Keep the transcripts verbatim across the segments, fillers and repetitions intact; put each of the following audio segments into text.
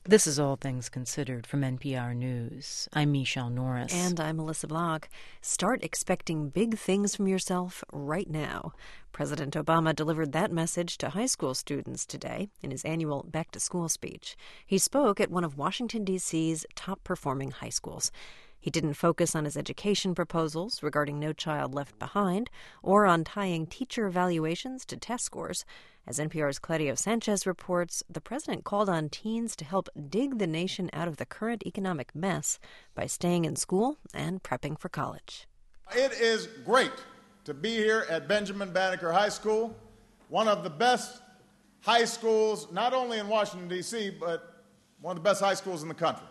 This is All Things Considered from N P R News. I'm Michelle Norris. And I'm Melissa Block. Start expecting big things from yourself right now. President Obama delivered that message to high school students today in his annual back-to-school speech. He spoke at one of Washington, D C's top-performing high schools. He didn't focus on his education proposals regarding No Child Left Behind or on tying teacher evaluations to test scores. As N P R's Claudio Sanchez reports, the president called on teens to help dig the nation out of the current economic mess by staying in school and prepping for college. It is great to be here at Benjamin Banneker High School, one of the best high schools, not only in Washington, D C, but one of the best high schools in the country.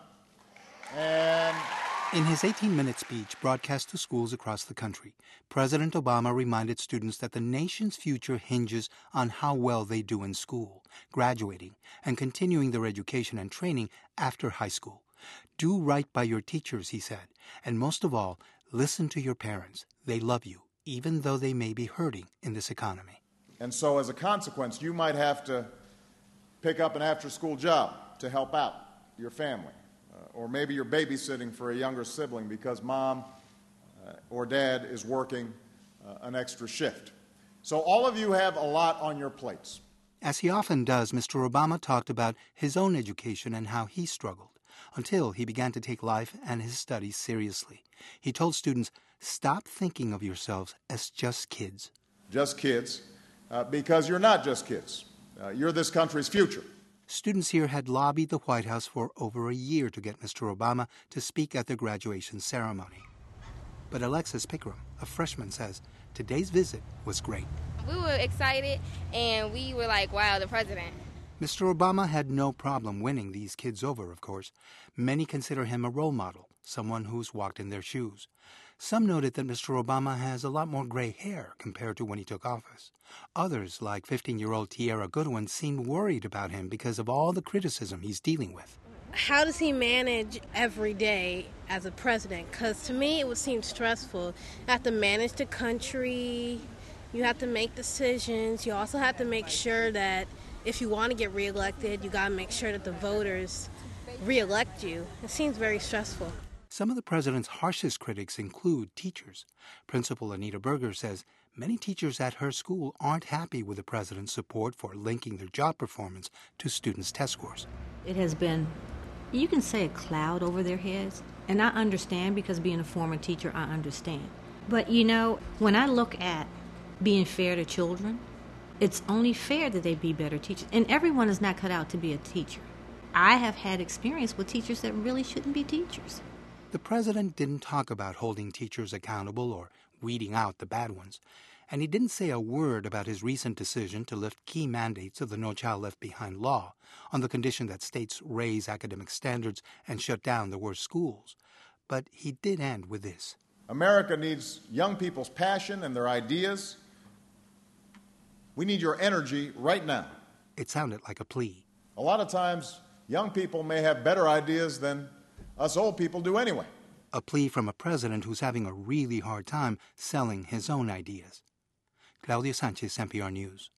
And in his eighteen-minute speech broadcast to schools across the country, President Obama reminded students that the nation's future hinges on how well they do in school, graduating, and continuing their education and training after high school. Do right by your teachers, he said, and most of all, listen to your parents. They love you, even though they may be hurting in this economy. And so as a consequence, you might have to pick up an after-school job to help out your family. Uh, or maybe you're babysitting for a younger sibling because mom uh, or dad is working uh, an extra shift. So all of you have a lot on your plates. As he often does, Mister Obama talked about his own education and how he struggled, until he began to take life and his studies seriously. He told students, stop thinking of yourselves as just kids. Just kids, uh, because you're not just kids. Uh, you're this country's future. Students here had lobbied the White House for over a year to get Mister Obama to speak at their graduation ceremony. But Alexis Pickram, a freshman, says today's visit was great. We were excited, and we were like, wow, the president. Mister Obama had no problem winning these kids over, of course. Many consider him a role model, someone who's walked in their shoes. Some noted that Mister Obama has a lot more gray hair compared to when he took office. Others, like fifteen-year-old Tierra Goodwin, seemed worried about him because of all the criticism he's dealing with. How does he manage every day as a president? Because to me, it would seem stressful. You have to manage the country. You have to make decisions. You also have to make sure that if you want to get reelected, you got to make sure that the voters reelect you. It seems very stressful. Some of the president's harshest critics include teachers. Principal Anita Berger says many teachers at her school aren't happy with the president's support for linking their job performance to students' test scores. It has been, you can say, a cloud over their heads. And I understand, because being a former teacher, I understand. But, you know, when I look at being fair to children, it's only fair that they be better teachers. And everyone is not cut out to be a teacher. I have had experience with teachers that really shouldn't be teachers. The president didn't talk about holding teachers accountable or weeding out the bad ones. And he didn't say a word about his recent decision to lift key mandates of the No Child Left Behind law on the condition that states raise academic standards and shut down the worst schools. But he did end with this. America needs young people's passion and their ideas. We need your energy right now. It sounded like a plea. A lot of times, young people may have better ideas than us old people do anyway. A plea from a president who's having a really hard time selling his own ideas. Claudio Sanchez, N P R News.